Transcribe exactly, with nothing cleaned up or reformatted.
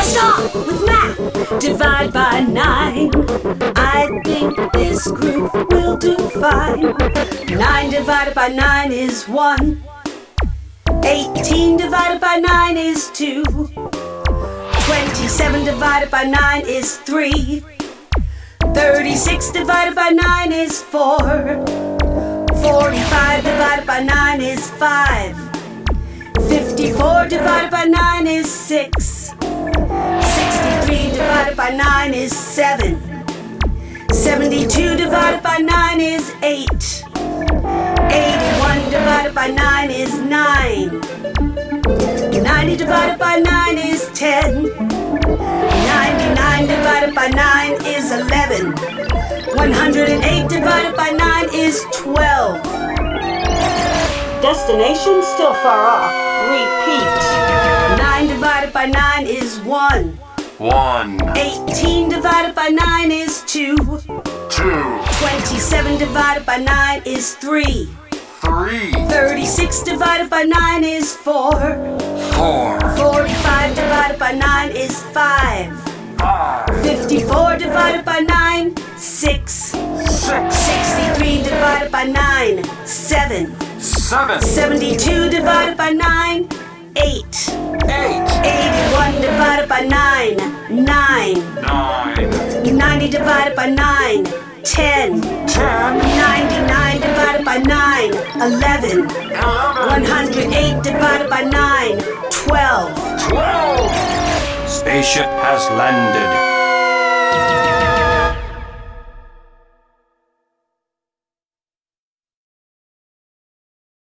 First off, with math, divide by nine. I think this group will do fine. Nine divided by nine is one. Eighteen divided by nine is two. Twenty-seven divided by nine is three. Thirty-six divided by nine is four. Forty-five divided by nine is five. Fifty-four divided by nine is six. Sixty-three divided by nine is seven. Seventy-two divided by nine is eight. Eighty-one divided by nine is nine. Ninety divided by nine is ten. Ninety-nine divided by nine is eleven. One hundred eight divided by nine is twelve. Destination still far off. Repeat. Nine divided by nine is one. One. Eighteen divided by nine is two. Two. Twenty-seven divided by nine is three. Three. Thirty-six divided by nine is four. Four. Forty-five divided by nine is five. Five. Fifty-four divided by nine, six. Six. Sixty-three divided by nine, seven. Seven. Seventy-two divided by nine, eight. Eight. Eighty-one divided by nine, nine. Nine. Ninety divided by nine, ten. Ten. Ninety-nine divided by nine, eleven. Eleven. One hundred eight divided by nine, twelve. Twelve. Spaceship has landed.